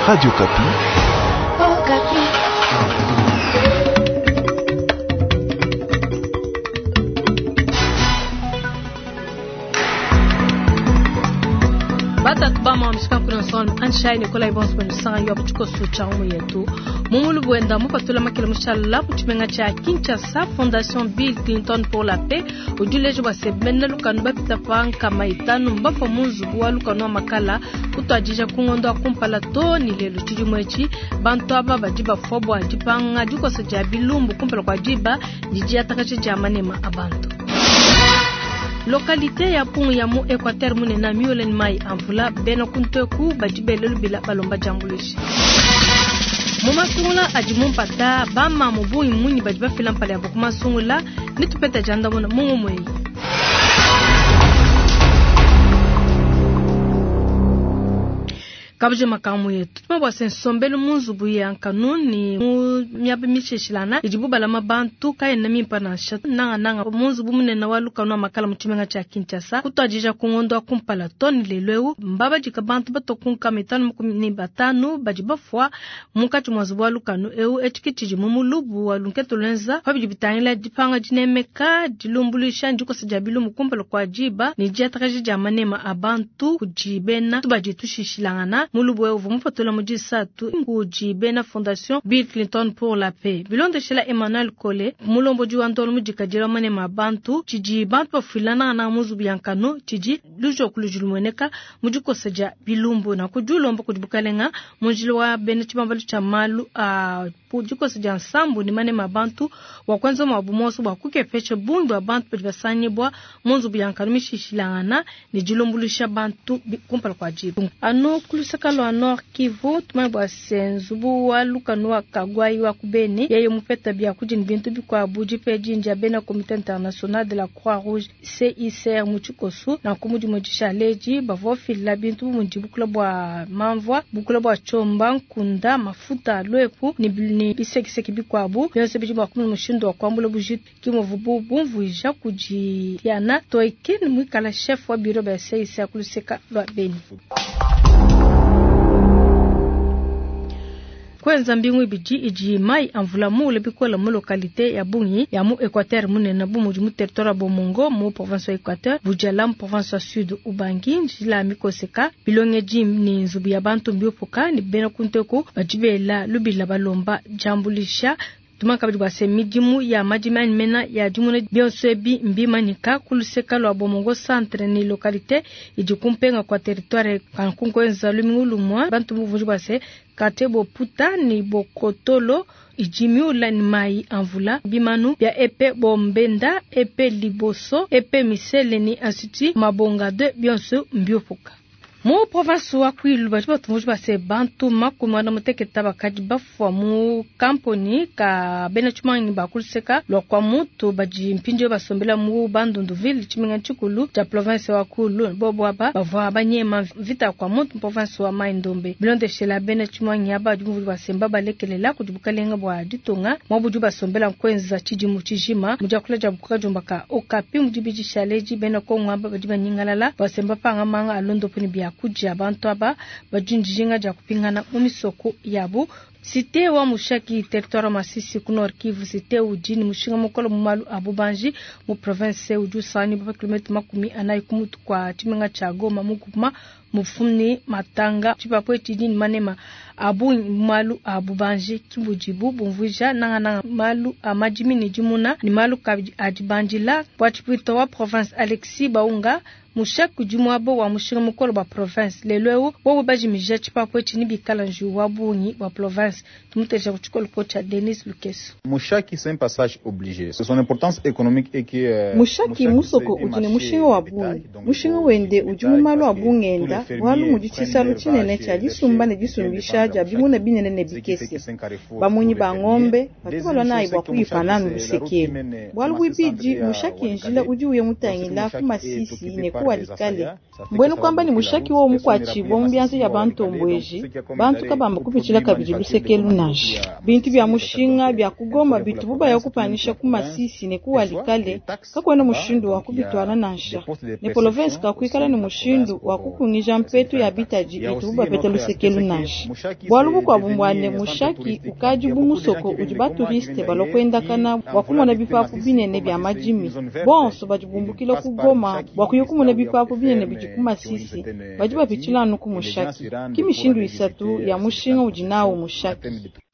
Radio Kapi. Oh, Kapi. Bata kubama mshika kuna son anshine kola ibons kwa sanga yo buchiko sucha umu yetu mumulu bwenda mupatula makila mushala kuchimenga cha Kinshasa Fondation Bill Clinton pour la paix ujuleje basebena lukanu bapita panka maitanu mbapo munzu bwa lukanu makala kutwajija kungondo akumpala toni lelo chijumwechi bantu aba bajiba fobo ajipanga juko saja bilumbu kumpala kwa jiba jiji atakache jamanema abantu. Localité ya Pungu ya mu Equateur munena miolen mai amvula beno kuntoku bajibelelu bila balomba jambulishi. Mumasungula ajimumpata bama mubui muni bajiba filampale ya bukumasungula nitupeta janda muna mungu mwei. Kabje makamu yetu tumabwa sensombelo munzubu ya kanuni myabe misheshilana ijibuba la mabantu kaena mimpa na shat nanga munzubu munena waluka na makala muchimenga cha Kinshasa kutwajija kungondo akumpala toni lelweu mbaba jika bantu batokunka mitano mukumi batanu bajibafwa mukati mwazubu waluka no eu etikitiji mumulubu walunketo lenza habijibitangila jipanga jinemeka jilumbulisha njuko sajabilu mukumpala kwa jiba ni jatakaji jamanema abantu kujibena tubajitushishilana mulubwe uvumupatola mujisatu ngujibena Fondation Bill Clinton pour la paix bilonde shela Emmanuel Kole mulombo juantolo mujikajira mane mabantu chiji bantu bafilana na muzubi yankano chiji lujo kulujulumweneka mujiko saja bilumbu na kujulombo kujibukalenga mujilwa bene chibambalu cha malu pujiko saja nsambu ni mane mabantu wakwanza mabumoso bakuke peche bundu abantu pejibasanyibwa muzubi yankano mishishilana ni jilombulisha bantu kumpala kwa jibu ano kulusakalo Nord Kivu tumabwa senzubu walukanu wakagwai wakubeni yeye mupeta bya kujini bintu bikwa buji peji nja bena Comité International de la Croix-Rouge CICR muchikosu na kumuji mojisha leji bavofila bintu munjibukula bwa mamvwa bukula bwa chomba nkunda mafuta lwepu ni bisekiseki bikwabu yose bijibwa kumwe mushindo wa kwambula bujitu kimovubu bumvuija kujiana toikini mwikala chef wa biro ba CICR kuluseka lwa beni. Kwenza mbingu ibiji iji mai amvula mule bikola mu localité ya Bunyi ya mu Equateur munena bumu mu territoire Bomongo mu province Equateur bujala mu province Sud Ubangi njila mikoseka bilonge jim ni nzubi ya bantu mbiopoka ni bena kunteko bajibela lubila balomba jambulisha tumaka bidwa semidimu ya majimani mena ya jumune bionsebi mbimanika kuluseka lwa Bomongo centre ni localité ijikumpenga kwa territoire kankunko enza lumingulumwa bantu muvujwa se katebo puta ni bokotolo ijimiula ni mai amvula bimanu bya epe bombenda epe liboso epe misele ni asiti mabonga de bionso mbiopoka mu province wa Kwilu bajiba tumujiba se bantu makumana muteketa bakaji bafwa mu kamponi ka bena chumangi bakuliseka lokwa mutu baji mpinjo basombela mu Bandunduville chimenga chikulu cha province wa Kwilu bobo aba bavwa banyema vita kwa mutu province wa Maindombe bilonde shela bena chumangi aba jumvu basemba balekelela kujibukalenga bwa ditonga mabuju basombela kwenza chijimu chijima mujakula jabuka jombaka okapi mujibiji shaleji bena ko ngamba bajiba nyingalala basemba panga manga alondo puni bia kuja abantu aba bajunjinga ja kupingana mumisoko yabo site wa mushaki territoire Masisi ku Nord Kivu site ujini mushinga mukolo mumalu abubanji mu province ujusani ba kilometer makumi anayi kumutu kwa chimenga cha Goma mukuma mufumni matanga chipapo chidini manema abu malu abubanji kibujibu bumvuja nanga malu amajimini jumuna ni malu kaji ajibanjila kwa chipito wa province Alexis Baunga mushaku jumwabo wa mushinga mukolo ba province lelweo wo baji mija chipapo chini bikala nju wabunyi wa province tumuteja kuchikolo kocha Denis Lukeso. Mushaki c'est un passage obligé. Son importance économique est que mushaki musoko ujine mushinga wabunyi mushinga wende ujumumalo wabungenda walu mujichisalo chinene cha lisumbane jisumbisha ja bimuna binene ne bikesi bamunyi ba ngombe batwala nayi bwa kuyipanana bisekere walu bibiji mushaki njila ujuye mutangila ku Masisi ne kuwalikale mbwenu kwamba ni mushaki wo mukwachi bombianzo ya bantu mbweji bantu kabamba kupichila kabiji lusekelu naje bintu bya mushinga bya kugoma bitu buba yakupanisha ku Masisi ne kuwalikale kakwena mushindu wa kubitwana nasha ne province ka kwikala ni mushindu wa kukunija mpetu ya bitaji bitu buba pete lusekelu naje bwalubu kwa bumbwane mushaki ukaji bumusoko ujiba turiste balokwenda kana wakumona bipapu binene bya majimi bonso bajibumbukile kugoma wakuye kumona bipapu binene bijikuma sisi bajiba pichilanu ku mushaki kimishindu isatu ya mushinga ujinawo mushaki.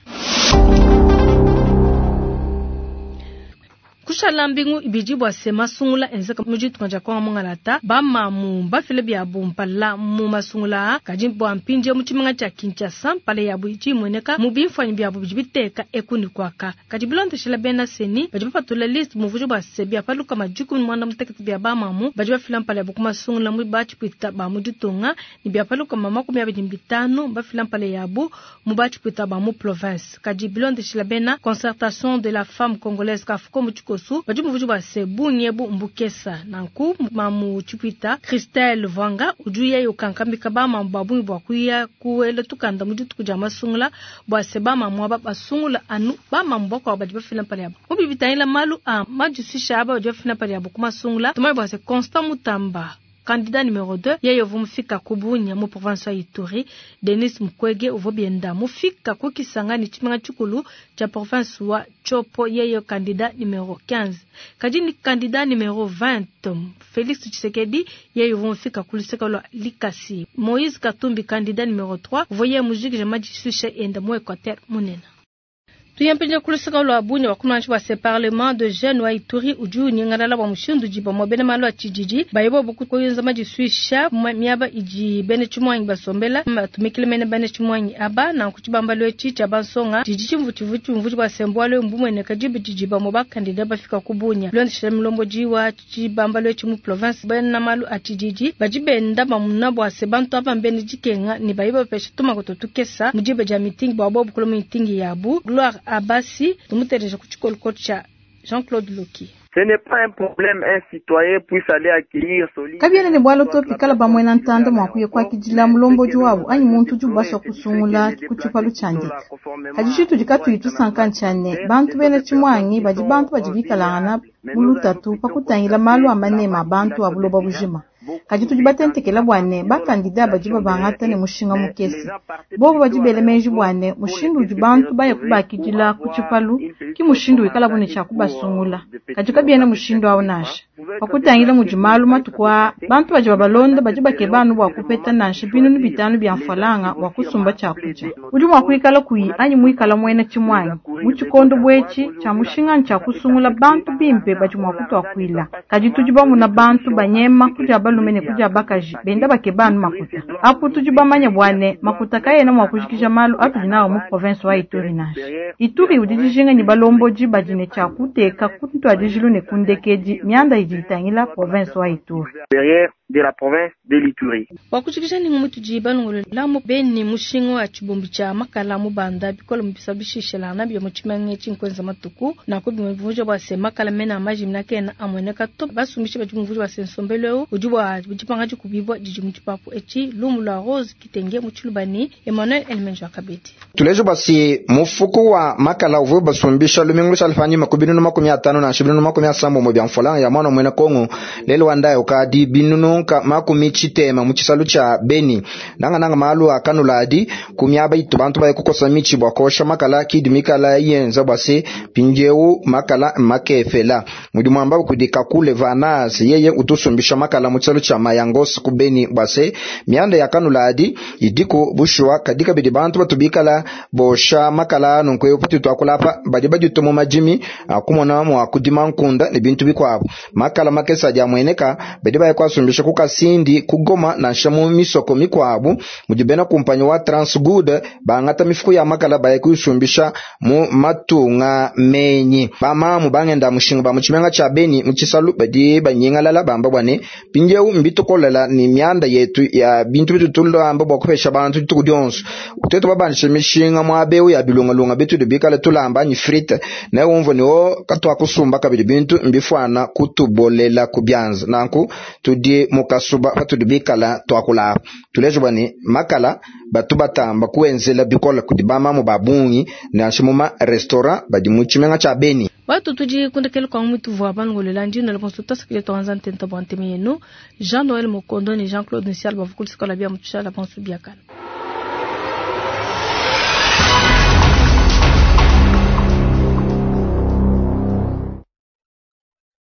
Kushala mbingu ibijibwa sema sungula enzeka mujitu kanja kwa mungalata ba mamu ba file bya bumpala mu masungula kajimbo ampinje muchimanga cha Kinshasa pale ya buji mweneka mubimfanya bya bujibiteka ekuni kwaka kajibilonde shila bena seni bajiba patula list muvujo ba sebya paluka majuku mwanda muteketi bya ba mamu bajiba filam pale bukuma sungula mu bachi pita ba mujitunga ni bya paluka mama kumya bijimbitano ba filam pale yabu mu bachi pita ba mu province kajibilonde shila bena concertation de la femme congolaise kafuko muchuko bajumu vujuba sebu nyebu mbukesa nanku mamu chupita Christelle Vanga ujuye yokankambi kabama mbabu bwakuya kuele tukanda mujitu kujama sungula bwa seba mamu baba sungula anu ba mamboko abajiba fina pale yabo mubibitaila malu majusisha aba bajiba fina pale yabo kuma sungula tumai bwa se Constant Mutamba candidat numéro 2 yeyo vumfika kubunya mu province ya Ituri Denis Mukwege uvobienda mufika kukisangani chimanga chukulu cha province wa Chopo yeyo candidat numéro 15 kajini candidat numéro 20 Félix Tshisekedi yeyo vumfika kuliseka lo Likasi Moïse Katumbi candidat numéro 3 voyez muziki jamaji sushe enda mu Equateur munena. Tuyampenja kulisika lo abunya wakumanchi wa se parlement de jeunes wa Ituri uju nyangala wa mushindu jiba mobene malo achijiji bayebo buku koyonza maji suisha miaba iji bene chumwanyi basombela tumikile mene bene chumwanyi aba na kuchibamba lo chicha bansonga jiji mvuti wa sembwalo mbumwene kajibu jiba moba kandida bafika kubunya londi shemlombo jiwa chibamba lo chimu province bene na malo achijiji bajibe ndaba munabo wa sebanto aba mbene jikenga ni bayebo pesha tuma kutotukesa mujibe ja meeting babo bukulo meeting yabu Gloire Abassi, tumutereje kuchikolo cha Jean-Claude Loki. Ce n'est pas un problème, un citoyen puisse aller accueillir solide. Kabiene ne bwalo topi kala bamwena ntanda mwakuye kwa kijila mulombo juwabu anyi muntu jubasha kusungula kuchupalu chanje. Hajishitu jikatu itu sankan chane, bantu bene chimwanyi baji bantu bajibikalana mulutatu pakutangila malu amanema bantu abuloba bujima. Kajitu jibatentekela bwane bakandida bajiba bangata ne mushinga mukesi bobo bajibele menji bwane mushindu jibantu baye kubakijila kuchipalu ki mushindu ikala bone cha kubasungula kajika biena mushindu awonasha pakutangila mujimalu matukwa bantu bajiba balonda bajiba kebanu bwa kupeta nansha binu nibitanu byamfalanga wakusumba chakuja uju mwakuikala kuyi anyi muikala mwena chimwanyi muchikondo bwechi cha mushinga cha kusungula bantu bimpe bajumwa kutwa kwila kajitu jibamu na bantu banyema kuja lumene kuja bakaji benda bakebanu makuta apu tujuba manya bwane makuta kayena mwakujikisha malu atujinawo mu province wa Ituri nashi Ituri udijijinga ni balombo jiba jine cha kuteka kutu adijilu ne kundekeji mianda ijitangila province wa Ituri de la province de l'Ituri. Wakuchikisha ni mutu jiba ngolo lamu beni mushingo wa chibumbi cha makala mubanda bikola mpisabishishe la nabi ya muchimange chinkwenza matuku na kubi mvujo wa se makala mena amaji mnake na amweneka top basumbishe baji mvujo wa sensombeleo ujuba ujipanga jukubibwa jiji mchipapu echi lumu la rose kitenge muchulubani Emmanuel Elmenjo akabeti. Tulejo basi mufuku wa makala uvu basumbisha lumingu salfani makubinu na 15 na 27 mo byanfola ya mwana mwena Kongo lelo wandayo kadi binu ka makumi chitema muchisalu cha Beni nanga malu akanuladi kumyaba itubantu baye kukosa michi bwakosha makala kidimikala yenza base pinjeu makala makefela mudi mwamba kudika kule vanas yeye utusumbisha makala muchisalu cha Mayangos ku Beni base mianda yakanuladi idiko bushwa kadika bidi bantu batubikala bosha makala nonkwe upati twakulapa badi bajutomo majimi akumona mu akudima nkunda ni bintu bikwabo makala makesa ja mweneka badi baye kwasumbisha kukasindi kugoma na shamu misoko mikwabu mujibena kumpanyo wa Transgood bangata mifuko ya makala baye kusumbisha mu matunga menyi bama mu bangenda mushinga ba muchimenga cha Beni muchisalu badi banyingalala bamba bwane pinjeu mbitokolela ni mianda yetu ya bintu bitutulo amba bokopesha bantu tukudionso uteto babanisha mishinga mu abeu ya bilunga betu de bikala tulamba ni frite na umvo ni o katwa kusumba kabili bintu mbifwana kutubolela kubyanza nanku tudi mukasuba batudibikala twakula tulejo bani makala batubatamba kuenzela bikola kudibama mu babungi na shimuma restaurant badimuchimenga cha Beni watu tuji kundekelo kwa mtu vwa bangolo landi na leponso taskile toanzan tenta banteme yenu Jean Noël Mokondo ni Jean-Claude Nsial bavukul sikola bia mutusha la pansu biakana